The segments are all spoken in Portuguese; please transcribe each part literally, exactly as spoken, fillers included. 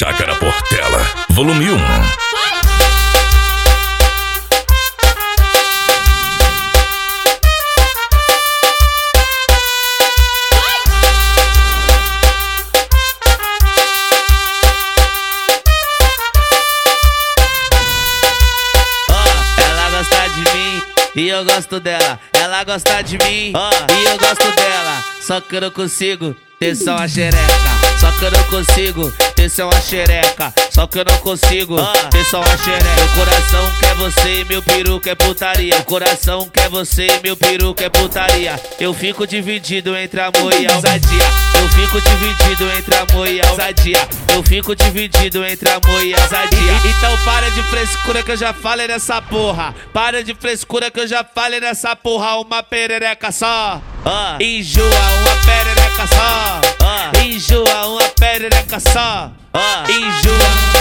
Chácara Portela, volume um. E eu gosto dela, ela gosta de mim, oh, e eu gosto dela. Só que eu não consigo ter só uma xereca. Só que eu não consigo ter só uma xereca. Só que eu não consigo oh, ter só uma xereca. Meu coração quer você e meu peru quer putaria. Meu coração quer você e meu peru quer putaria. Eu fico dividido entre amor e ousadia. Eu fico dividido entre amor e ousadia. Eu fico dividido entre amor e ousadia. Então para de frescura que eu já falei nessa porra. Para de frescura que eu já falei nessa porra. Uma perereca só, oh, enjoa uma perereca só, oh, enjoa uma perereca só, oh, enjoa.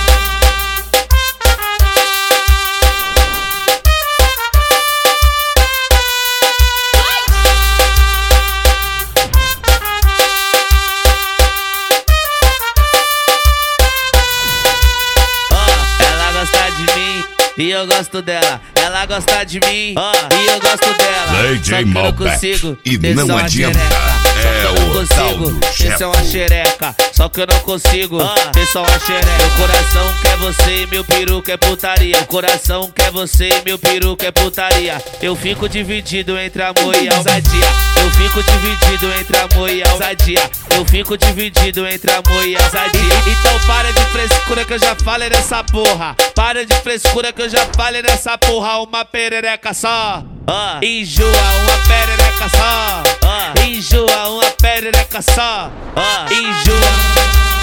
E eu gosto dela, ela gosta de mim, oh, e eu gosto dela. Só que eu não consigo e ter não só uma adianta, xereca. é Só que eu não o tal consigo do ter só uma xereca. Só que eu não consigo oh, ter só uma xereca. Meu coração quer você e meu peru quer putaria. Meu coração quer você e meu peru quer putaria. Eu fico dividido entre amor e ousadia. Eu fico dividido entre amor e ousadia. Eu fico dividido entre amor e ousadia. Então para de frescura que eu já falei nessa porra. Para de frescura que eu já falei nessa porra. Uma perereca só, oh, enjoa uma perereca só, oh, enjoa uma perereca só, oh, enjoa.